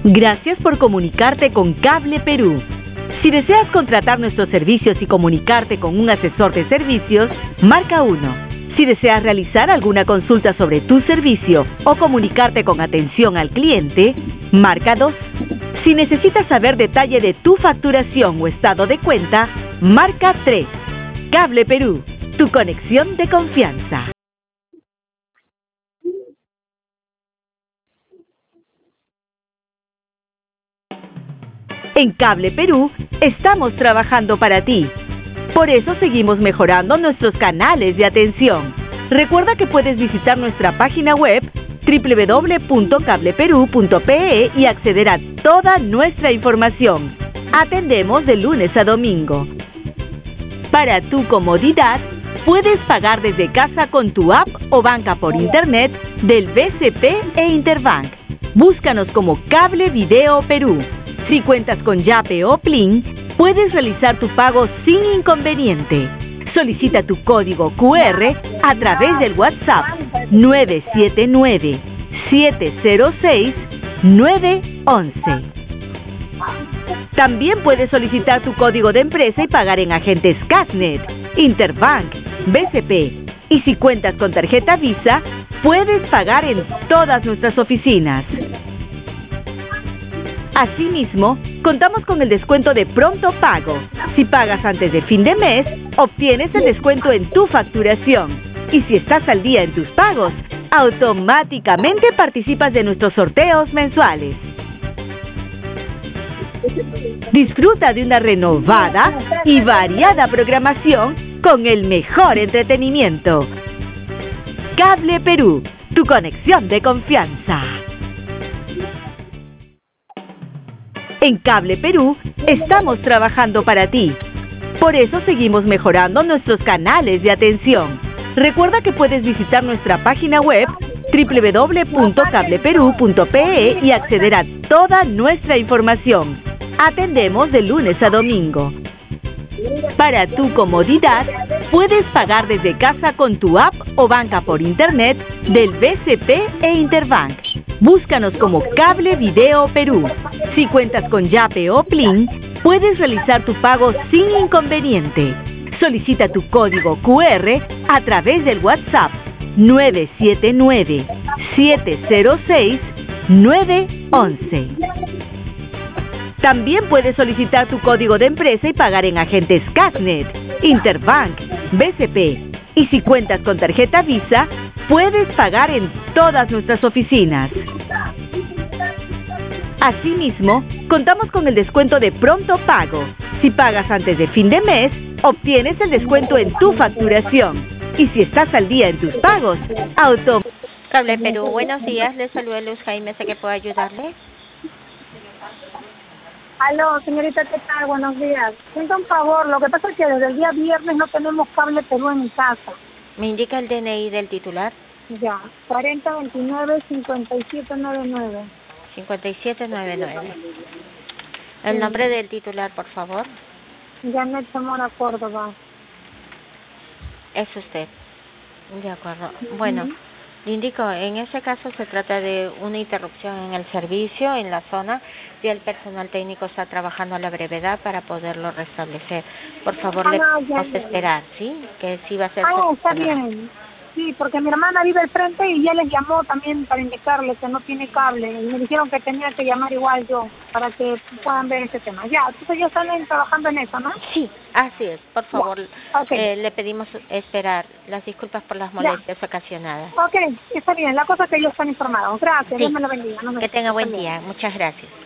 Gracias por comunicarte con Cable Perú. Si deseas contratar nuestros servicios y comunicarte con un asesor de servicios, marca 1. Si deseas realizar alguna consulta sobre tu servicio o comunicarte con atención al cliente, marca 2. Si necesitas saber detalle de tu facturación o estado de cuenta, marca 3. Cable Perú, tu conexión de confianza. En Cable Perú estamos trabajando para ti. Por eso seguimos mejorando nuestros canales de atención. Recuerda que puedes visitar nuestra página web www.cableperú.pe y acceder a toda nuestra información. Atendemos de lunes a domingo. Para tu comodidad, puedes pagar desde casa con tu app o banca por internet del BCP e Interbank. Búscanos como Cable Video Perú. Si cuentas con Yape o Plin, puedes realizar tu pago sin inconveniente. Solicita tu código QR a través del WhatsApp 979-706-911. También puedes solicitar tu código de empresa y pagar en agentes Casnet, Interbank, BCP. Y si cuentas con tarjeta Visa, puedes pagar en todas nuestras oficinas. Asimismo, contamos con el descuento de pronto pago. Si pagas antes de fin de mes, obtienes el descuento en tu facturación. Y si estás al día en tus pagos, automáticamente participas de nuestros sorteos mensuales. Disfruta de una renovada y variada programación con el mejor entretenimiento. Cable Perú, tu conexión de confianza. En Cable Perú estamos trabajando para ti. Por eso seguimos mejorando nuestros canales de atención. Recuerda que puedes visitar nuestra página web www.cableperú.pe y acceder a toda nuestra información. Atendemos de lunes a domingo. Para tu comodidad, puedes pagar desde casa con tu app o banca por internet del BCP e Interbank. Búscanos como Cable Video Perú. Si cuentas con Yape o Plin, puedes realizar tu pago sin inconveniente. Solicita tu código QR a través del WhatsApp 979-706-911. También puedes solicitar tu código de empresa y pagar en agentes Casnet, Interbank, BCP. Y si cuentas con tarjeta Visa, puedes pagar en todas nuestras oficinas. Asimismo, contamos con el descuento de pronto pago. Si pagas antes de fin de mes, obtienes el descuento en tu facturación. Y si estás al día en tus pagos, Cable Perú, buenos días. Les saluda Luz Jaime. ¿Sé que puedo ayudarle? Aló, señorita, ¿qué tal? Buenos días. Siento un favor, lo que pasa es que desde el día viernes no tenemos Cable Perú en mi casa. ¿Me indica el DNI del titular? Ya, 4029-5799. 5799. ¿El nombre del titular, por favor? Janet Zamora Córdoba. Es usted. De acuerdo. Bueno, le indico, en ese caso se trata de una interrupción en el servicio, en la zona, y el personal técnico está trabajando a la brevedad para poderlo restablecer. Por favor, le vamos a esperar, ¿sí? Que sí va a ser... está bien. Sí, porque mi hermana vive al frente y ya les llamó también para indicarles que no tiene cable. Y me dijeron que tenía que llamar igual yo para que puedan ver este tema. Ya, entonces ya están trabajando en eso, ¿no? Sí, así es. Por favor, le pedimos esperar. Las disculpas por las molestias ocasionadas. Ok, está bien. La cosa es que ellos están informados. Gracias, Dios me lo bendiga. Que tenga buen día. Muchas gracias.